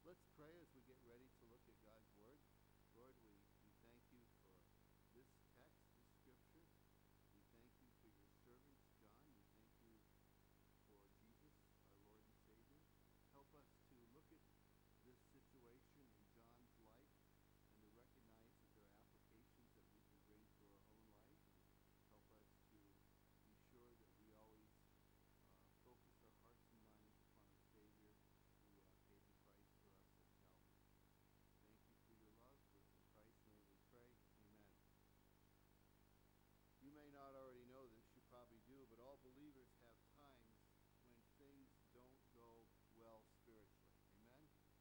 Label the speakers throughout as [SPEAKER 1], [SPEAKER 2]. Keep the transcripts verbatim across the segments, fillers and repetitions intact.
[SPEAKER 1] Let's pray as we get ready to look at God's Word. Lord, we, we thank you for this text, this scripture. We thank you for your servants, John. We thank you for Jesus, our Lord and Savior. Help us to look at this situation in John's life and to recognize that there are applications that we can bring to our own life. And help us to be sure that we always uh, focus our hearts and minds upon our Savior who uh, paid the price for us at Calvary. Thank you for your love. For it's in Christ's name we pray. Amen. You may not already know this, you probably do, but all believers have times when things don't go well spiritually. Amen?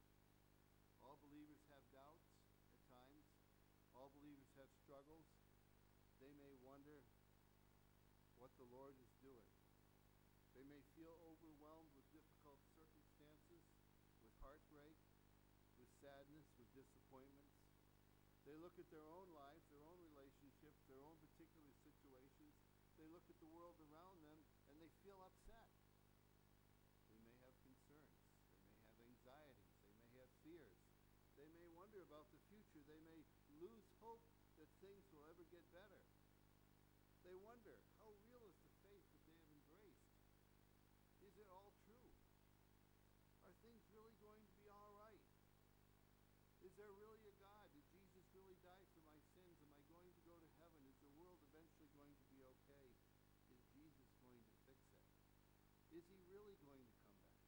[SPEAKER 1] All believers have doubts at times. All believers have struggles. They may wonder what the Lord is doing. They may feel overwhelmed with difficult circumstances, with heartbreak, with sadness, with disappointments. They look at their own lives, their own relationships, their own particular situations. They look at the world around them and they feel upset. They may have concerns. They may have anxieties. They may have fears. They may wonder about the future. They may lose hope that things will ever get better. They wonder, how real is the faith that they have embraced? Is it all true? Are things really going to be all right? Is there really a God? Did Jesus really die for my sins? Am I going to go to heaven? Is the world eventually going to be okay? Is Jesus going to fix it? Is he really going to come back?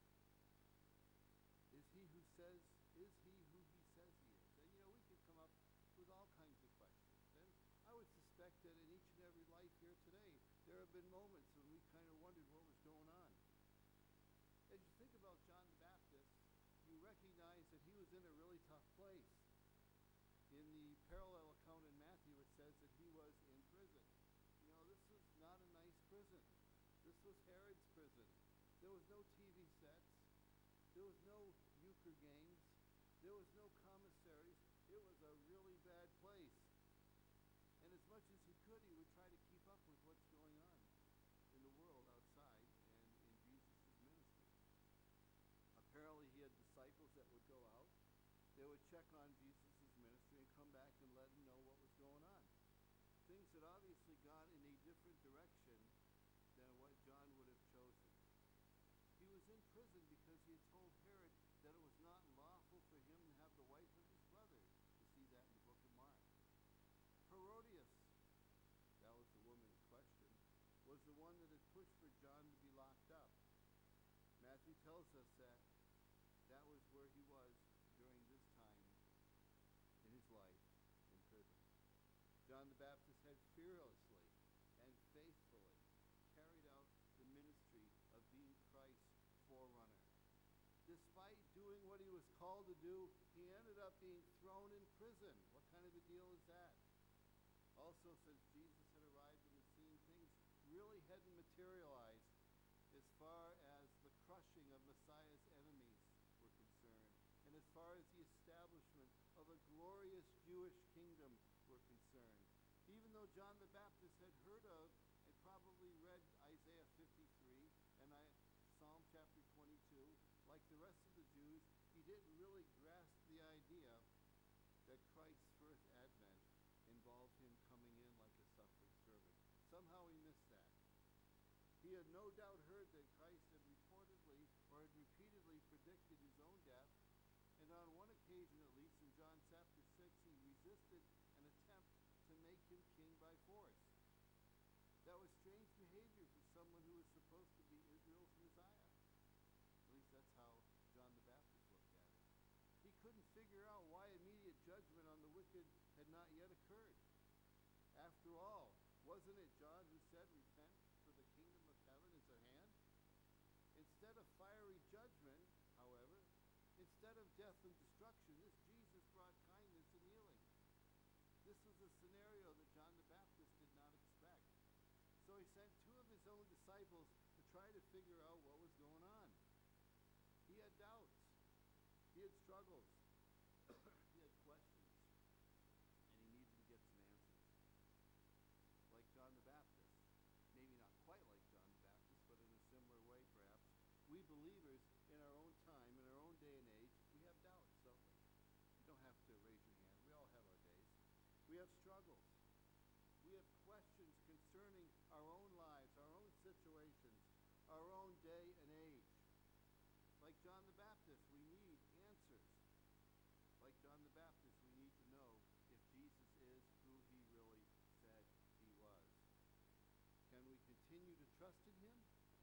[SPEAKER 1] Is he who says, is he who he says he is? And you know, we could come up with all kinds of questions. And I would suspect that in each and every life here today, there have been moments when we kind of wondered what was going on. As you think about John the Baptist, you recognize that he was in a really tough place. In the parallel account in Matthew, it says that he was in prison. You know, this was not a nice prison. This was Herod's prison. There was no T V sets. There was no euchre games. There was no commissaries. It was a really bad place. And as much as he could, he would try to keep up with what's going on in the world outside and in Jesus' ministry. Apparently, he had disciples that would go out. They would check on Jesus' ministry and come back and let him know what was going on. Things had obviously gone in a different direction than what John would have chosen. He was in prison because he had told Herod that it was not lawful for him to have the wife of his brother. You see that in the book of Mark. Herodias, that was the woman in question, was the one that had pushed for John to be locked up. Matthew tells us that that was where he was during this time in his life in prison. John the Baptist had fearlessly and faithfully carried out the ministry of being Christ's forerunner. Despite doing what he was called to do, he ended up being thrown in prison. What kind of a deal is that? Also, since Jesus had arrived on the scene, things really hadn't materialized as far as the crushing of Messiah's enemies were concerned, and as far as the establishment of a glorious Jewish kingdom were concerned. Even though John the Baptist had heard of and probably read Isaiah fifty-three and Psalm chapter twenty-two, like the rest of the Jews, he didn't really grasp the idea that Christ's first advent involved him coming in like a suffering servant. Somehow he missed that. He had no doubt heard that Christ had reportedly or had repeatedly predicted his own death, and on one occasion at least in John chapter six, he resisted an attempt to make him king by force. That was strange behavior for someone who was supposed to be Israel's Messiah. At least that's how John the Baptist looked at it. He couldn't figure out why immediate judgment on the wicked had not yet occurred. After all, wasn't it John who said, "Repent, for the kingdom of heaven is at hand"? Instead of fiery judgment, however, instead of death and destruction, this Jesus brought kindness and healing. This was a scenario that John the Baptist did not expect. So he sent two of his own disciples to try to figure out what was going on. He had doubts. He had struggles. He had questions. And he needed to get some answers. Like John the Baptist. Maybe not quite like John the Baptist, but in a similar way perhaps. We believers in our own time, in our own day and age, we have doubts. We have struggles. We have questions concerning our own lives, our own situations, our own day and age. Like John the Baptist, we need answers. Like John the Baptist, we need to know if Jesus is who he really said he was. Can we continue to trust in him?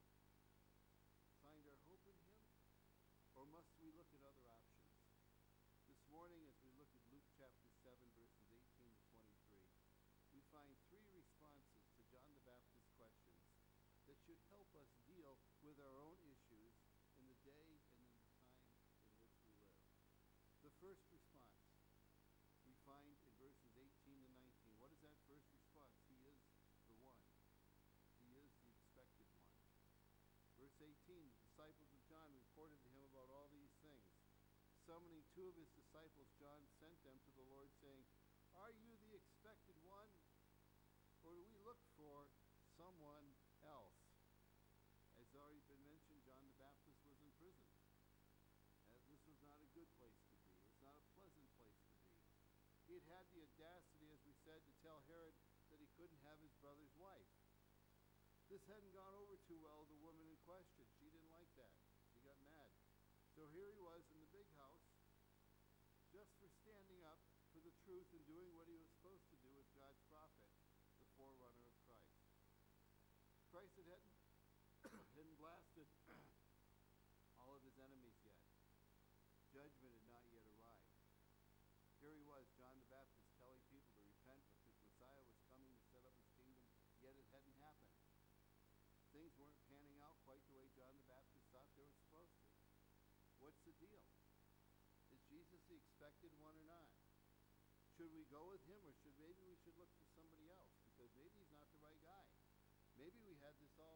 [SPEAKER 1] Find our hope in him? Or must we look at other options? This morning, as we look at Luke chapter seven, verses eighteen to twenty-three, we find three responses to John the Baptist's questions that should help us deal with our own issues in the day and in the time in which we live. The first response we find in verses eighteen to nineteen. What is that first response? He is the one. He is the expected one. Verse eighteen, the disciples of John reported to him about all these things. Summoning two of his disciples, John sent them to the Lord, saying, "Are you the expected one, or do we look for someone else?" As already been mentioned, John the Baptist was in prison. As this was not a good place to be. It was not a pleasant place to be. He had had the audacity, as we said, to tell Herod that he couldn't have his brother's wife. This hadn't gone over too well with the woman in question. She didn't like that. She got mad. So here he was in the big house, just for standing up for the truth and doing what he was supposed to do as God's prophet, the forerunner of Christ. Christ had hadn't, hadn't blasted all of his enemies yet. Judgment had not yet arrived. Here he was, John the Baptist, telling people to repent because Messiah was coming to set up his kingdom, yet it hadn't happened. Things weren't panning out quite the way John the Baptist thought they were supposed to. What's the deal? Is Jesus the expected one or not? Should we go with him, or should maybe we should look